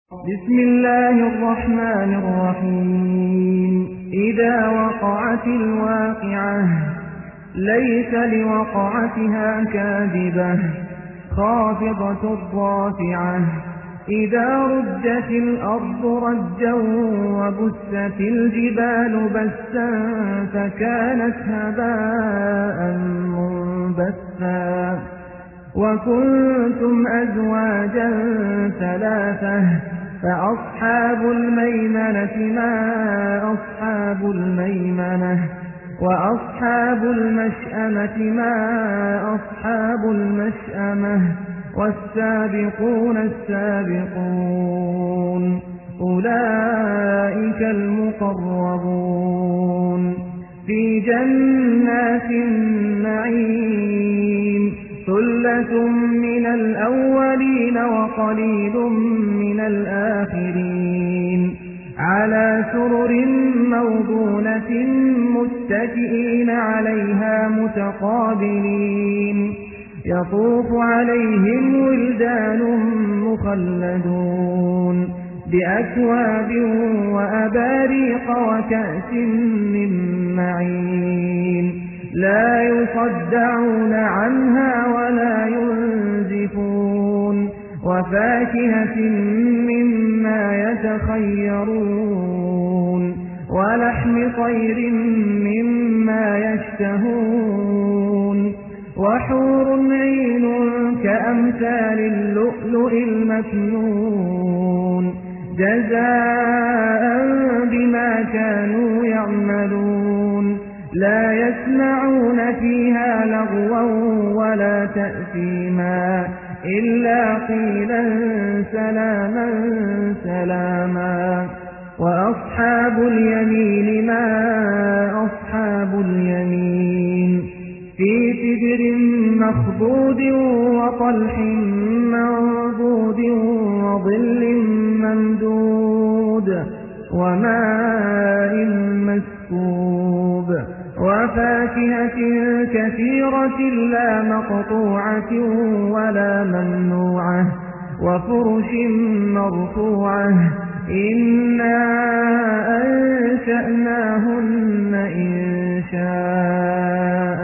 بسم الله الرحمن الرحيم إذا وقعت الواقعة ليس لوقعتها كاذبة خافضة رافعة إذا رجت الأرض رجا وبست الجبال بسا فكانت هباء منبثا وكنتم أزواجا ثلاثة فأصحاب الميمنة ما أصحاب الميمنة وأصحاب المشأمة ما أصحاب المشأمة والسابقون السابقون أولئك المقربون في جنات النعيم ثلة من الأولين وقليل من الآخرين على سرر موضونة متكئين عليها متقابلين يطوف عليهم ولدان مخلدون بأكواب وأباريق وكأس من معين لا يصدعون عنها ولا ينزفون وفاكهة مما يتخيرون ولحم طير مما يشتهون وحور عين كأمثال اللؤلؤ المكنون جزاء بما كانوا يعملون لا يسمعون فيها لغوا ولا تأثيما إلا قيلا سلاما سلاما وأصحاب اليمين ما أصحاب اليمين في سدر مخضود وطلح منضود وظل ممدود وماء مسكوب وفاكهة كثيرة لا مقطوعة ولا ممنوعة وفرش مرفوعة إنا أنشأناهن إنشاء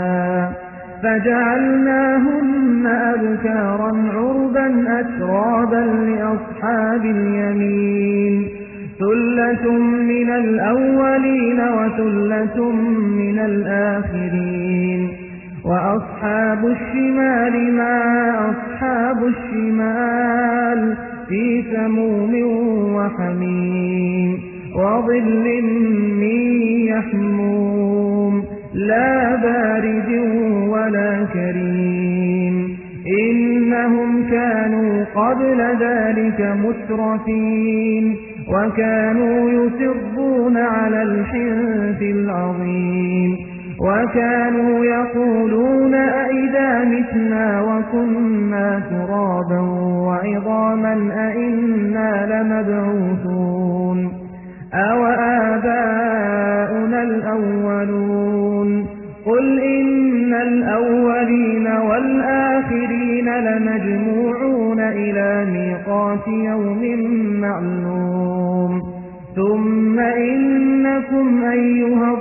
فجعلناهن أبكارا عربا أترابا لأصحاب اليمين ثلة من الأولين وثلة من الآخرين وأصحاب الشمال ما أصحاب الشمال في سموم وحميم وظل من يحموم لا بارد ولا كريم إنهم كانوا قبل ذلك مترفين وكانوا يصرون على الحنث العظيم وكانوا يقولون أئذا متنا وكنا ترابا وعظاما أئنا لمبعوثون أو آباؤنا الأولون قل إن الأولين والآخرين لمجموعون إلى ميقات يوم معلوم ثم إنكم أيها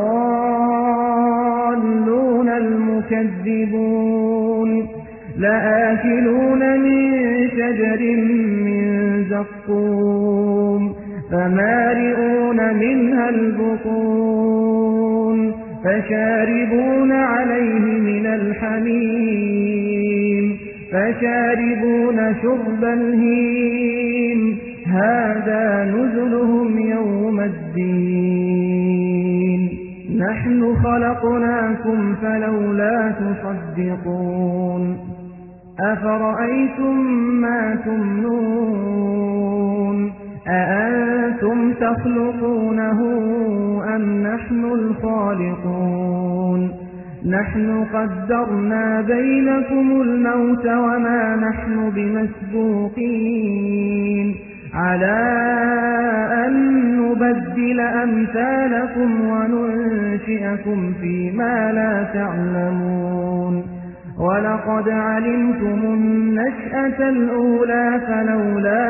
الضالون المكذبون لآكلون من شجر من زقوم فمالئون منها البطون فشاربون عليه من الحميم فشاربون شرب الهيم هذا نزلهم يوم الدين نحن خلقناكم فلولا تصدقون أفرأيتم ما تمنون أأنتم تخلقونه أم نحن الخالقون نحن قدرنا بينكم الموت وما نحن بمسبوقين على أن نبدل أمثالكم وننشئكم فيما لا تعلمون ولقد علمتم النشأة الأولى فلولا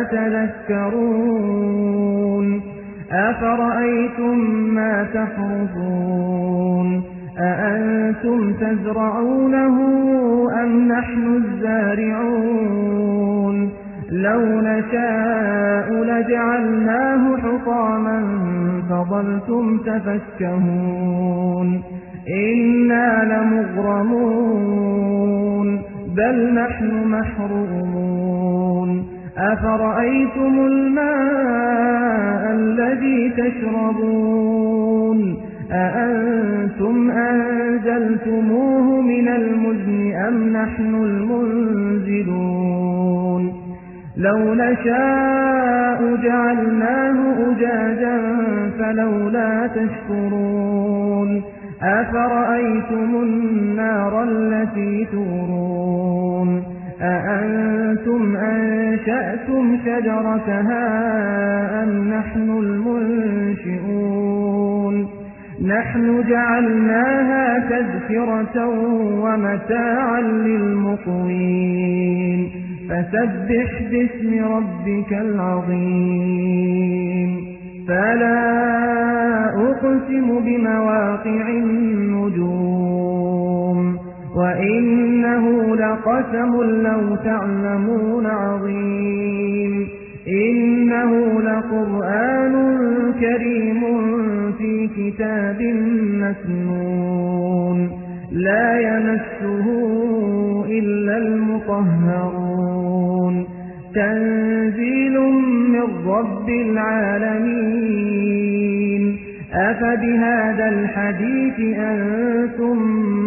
تذكرون أفرأيتم ما تحرثون أأنتم تزرعونه أم نحن الزارعون لو نشاء لجعلناه حطاما فظلتم تفكهون إنا لمغرمون بل نحن محرومون أفرأيتم الماء الذي تشربون أأنتم أنزلتموه من المزن أم نحن المنزلون لو نشاء جعلناه أجاجا فلولا تشكرون أفرأيتم النار التي تورون أأنتم أنشأتم شجرتها أم نحن المنشئون نحن جعلناها تذكرة ومتاعا للمقوين فسبح باسم ربك العظيم فلا أقسم بمواقع النجوم وإنه لقسم لو تعلمون عظيم إنه لقرآن كريم في كتاب مكنون لا يمسه إلا المطهرون تنزيل من رب العالمين أفبهذا الحديث أنتم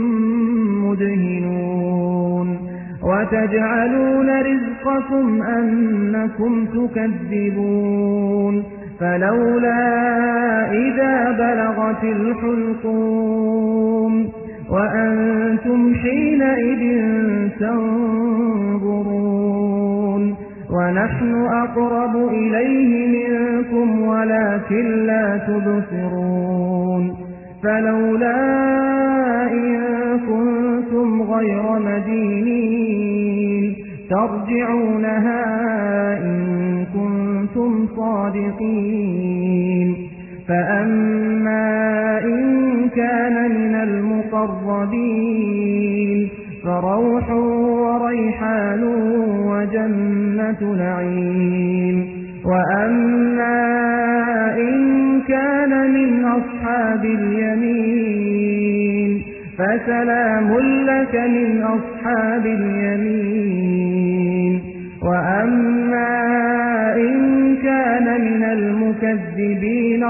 مدهنون وتجعلون رزقكم أنكم تكذبون فلولا إذا بلغت الحلقوم وأنتم حينئذ تنظرون ونحن أقرب إليه منكم ولكن لا تبصرون فلولا إن كنتم غير مدينين ترجعونها إن كنتم صادقين فأما إن كان من المقربين فروح وريحان وجنة نعيم وأما إن كان من أصحاب اليمين فسلام لك من أصحاب اليمين وأما إن كان من المكذبين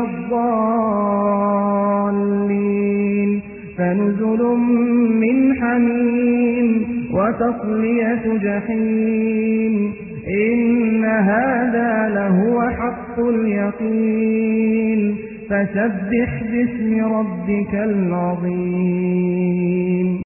الضالين فنزل من حميم وتصلية جحيم إن هذا لهو حق اليقين فسبح باسم ربك العظيم